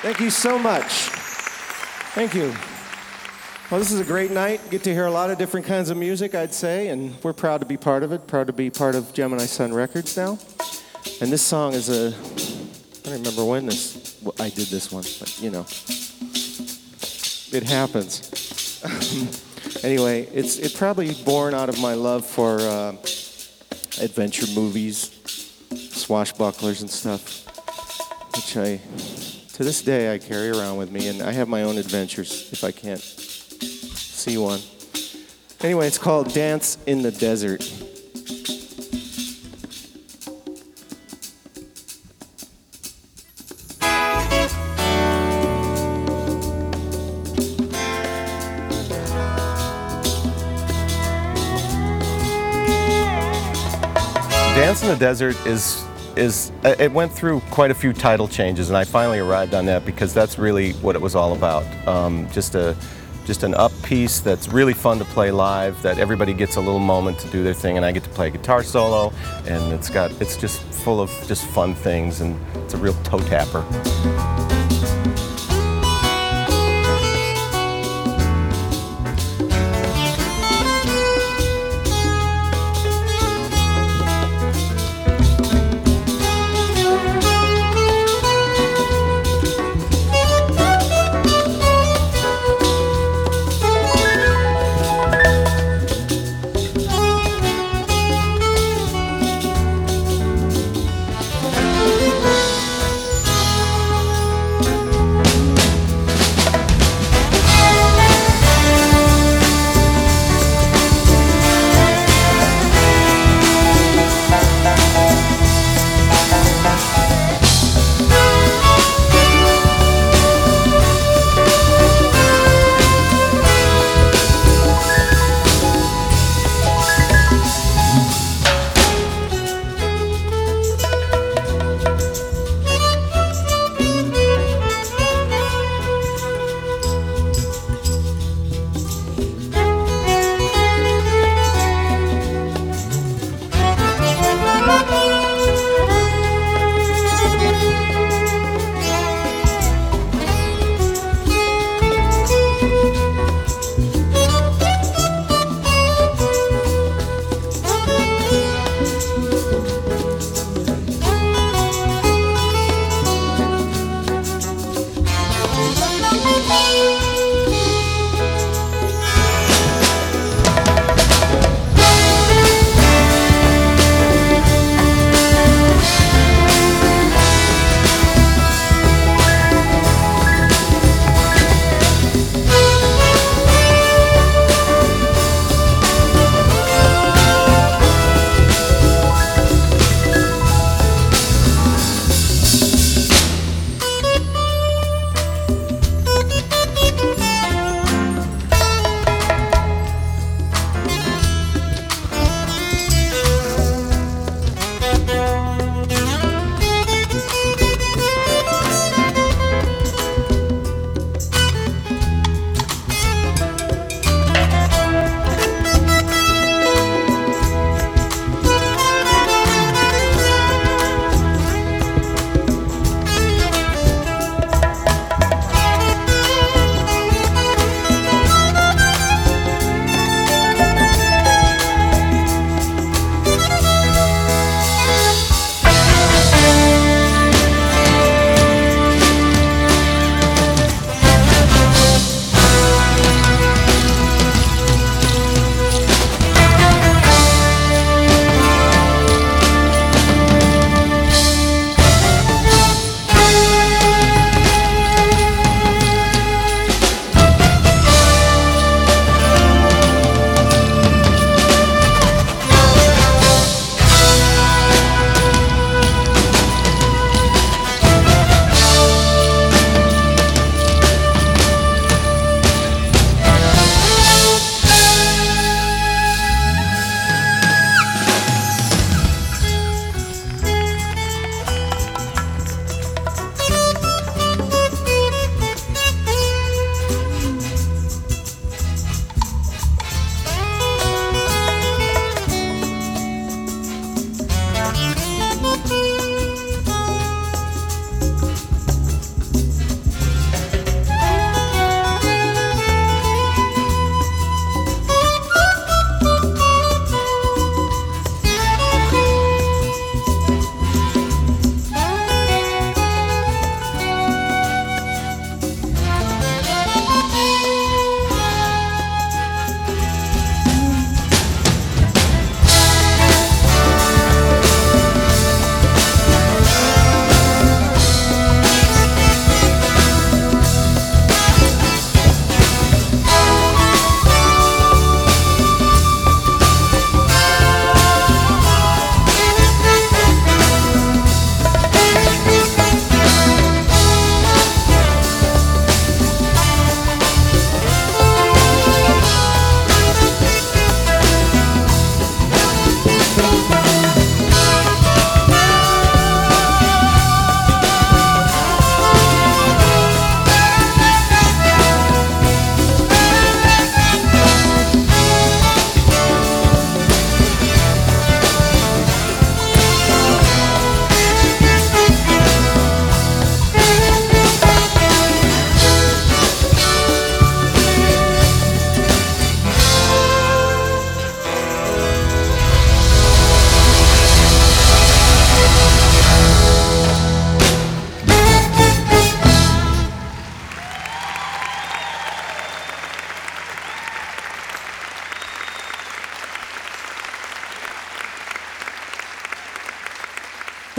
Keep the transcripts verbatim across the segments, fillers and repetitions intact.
Thank you so much. Thank you. Well, this is a great night. Get to hear a lot of different kinds of music, I'd say, and we're proud to be part of it, proud to be part of Gemini Sun Records now. And this song is a, I don't remember when this, well, I did this one, but you know, it happens. Anyway, it's it probably born out of my love for uh, adventure movies, swashbucklers and stuff, which I, to this day, I carry around with me, and I have my own adventures if I can't see one. Anyway, it's called Dance in the Desert. Dance in the Desert is, is, it went through quite a few title changes, and I finally arrived on that because that's really what it was all about. Um, just a, just an up piece that's really fun to play live, that everybody gets a little moment to do their thing, and I get to play a guitar solo, and it's got, it's just full of just fun things, and it's a real toe tapper.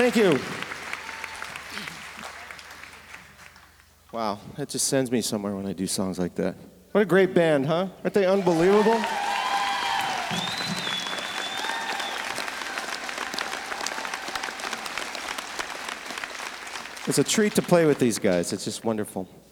Thank you. Wow, that just sends me somewhere when I do songs like that. What a great band, huh? Aren't they unbelievable? It's a treat to play with these guys. It's just wonderful.